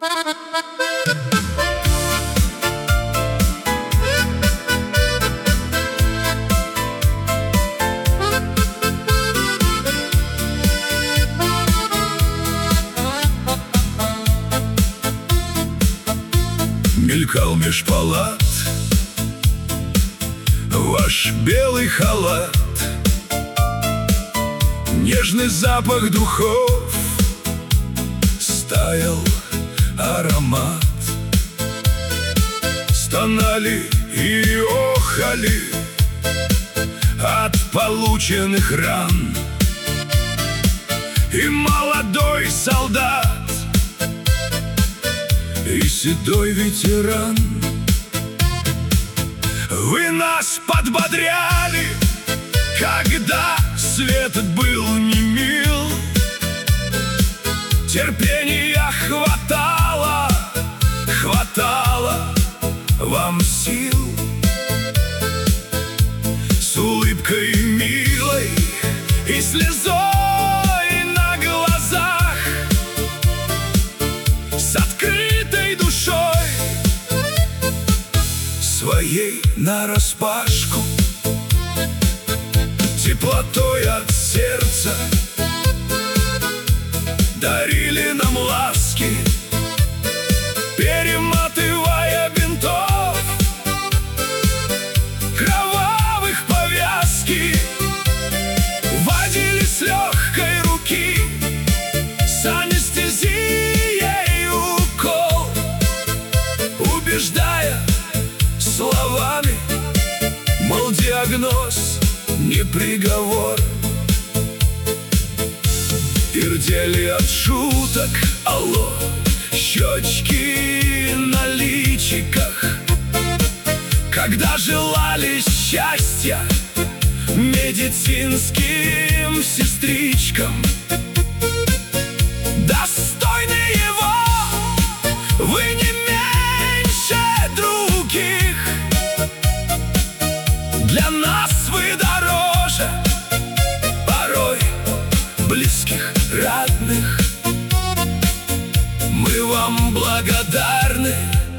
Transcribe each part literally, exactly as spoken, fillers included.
Мелькал меж палат ваш белый халат, нежный запах духов, стаял аромат. Стонали и охали от полученных ран и молодой солдат, и седой ветеран. Вы нас подбодряли, когда свет был не мил. Терпения хватало, хватало вам сил. С улыбкой милой и слезой на глазах, с открытой душой своей нараспашку, теплотой от сердца дарили нам ласки, перематывая бинтов кровавых повязки. Водили с легкой руки, с анестезией укол, убеждая словами, мол, диагноз не приговор. Пердели от шуток, алло, щечки на личиках, когда желали счастья медицинским сестричкам. Достойны его вы не меньше других, для нас вы дороже порой близких, родных. Мы вам благодарны,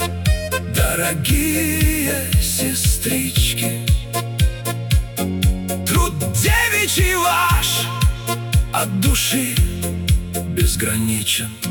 дорогие сестрички. Труд девичий ваш от души безграничен.